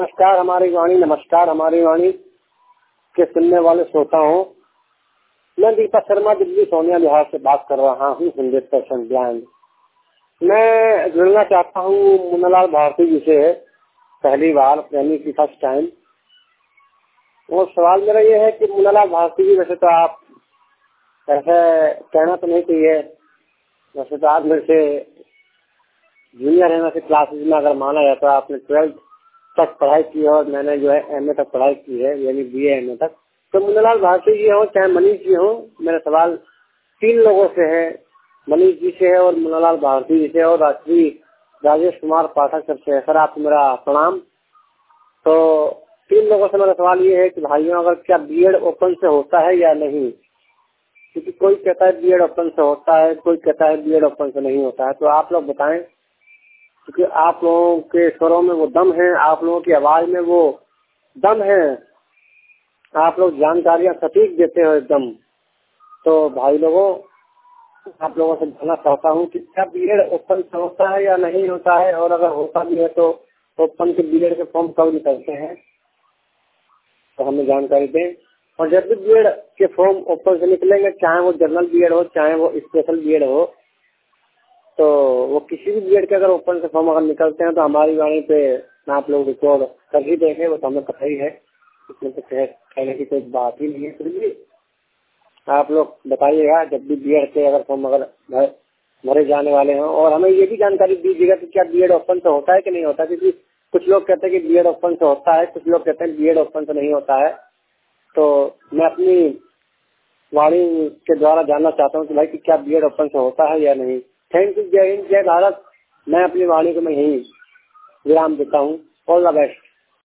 नमस्कार हमारी वाणी के सुनने वाले श्रोताओं। मैं दीपक शर्मा दिल्ली सोनिया बिहार से बात कर रहा हूँ। 100% ब्लाइंड। मैं जुड़ना चाहता हूँ मुन्नालाल भारती जी से पहली बार, यानी कि फर्स्ट टाइम। और सवाल मेरा ये है कि मुन्नालाल भारती जी, वैसे तो आप ऐसे कहना तो नहीं चाहिए, वैसे तो आप मेरे से जूनियर है। वैसे क्लासेज में अगर माना जाता है आपने 12th तक पढ़ाई की है और मैंने जो है एमए तक पढ़ाई की है, यानी बीए एमए तक। तो मुन्नालाल भारती जी हो चाहे मनीष जी हो, मेरा सवाल 3 लोगों से है। मनीष जी से है और मुन्नालाल भारती जी से और राजेश कुमार पाठक सर से है। सर आपको मेरा प्रणाम। तो 3 लोगों से मेरा सवाल ये है कि भाइयों, अगर क्या बीएड ओपन से होता है या नहीं? क्योंकि कोई कहता है बीएड ओपन से होता है, कोई कहता है बीएड ओपन से नहीं होता है। तो आप लोग बताएं, क्योंकि आप लोगों के स्वरों में वो दम है, आप लोगों की आवाज में वो दम है, आप लोग जानकारियां सटीक देते हो एकदम। तो भाई लोगों, आप लोगों से जानना चाहता हूँ कि क्या बीएड ओपन से होता है या नहीं होता है, और अगर होता भी है तो ओपन के बीएड के फॉर्म कब निकलते हैं, तो हमें जानकारी दें। और जब भी बीएड के फॉर्म ओपन से निकलेंगे, चाहे वो जनरल बीएड हो चाहे वो स्पेशल बीएड हो, तो वो किसी भी बीएड के अगर ओपन से फॉर्म अगर निकलते हैं तो हमारी वाणी पे आप लोग रिकॉर्ड कर ही देंगे। वो तो हमें पता ही है, इसमें तो कहने की कोई बात ही नहीं है। फिर भी आप लोग बताइएगा जब भी बीएड के अगर फॉर्म अगर भरे जाने वाले हों, और हमें ये भी जानकारी दीजिएगा कि क्या बीएड ओपन से होता है कि नहीं होता। क्योंकि कुछ लोग कहते हैं कि बीएड ओपन से होता है, कुछ लोग कहते हैं बीएड ओपन से नहीं होता है। तो मैं अपनी वाणी के द्वारा जानना चाहता हूँ कि भाई कि क्या बीएड ओपन से होता है या नहीं। Thank you. जय हिंद, जय भारत। मैं अपनी वाणी को मैं यही विराम देता हूँ। All the best.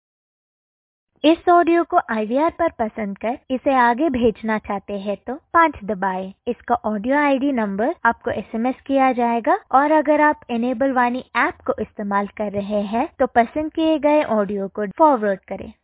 इस ऑडियो को IVR पर पसंद कर इसे आगे भेजना चाहते हैं तो 5 दबाएं। इसका ऑडियो ID नंबर आपको SMS किया जाएगा। और अगर आप इनेबल वाणी ऐप को इस्तेमाल कर रहे हैं तो पसंद किए गए ऑडियो को फॉरवर्ड करें।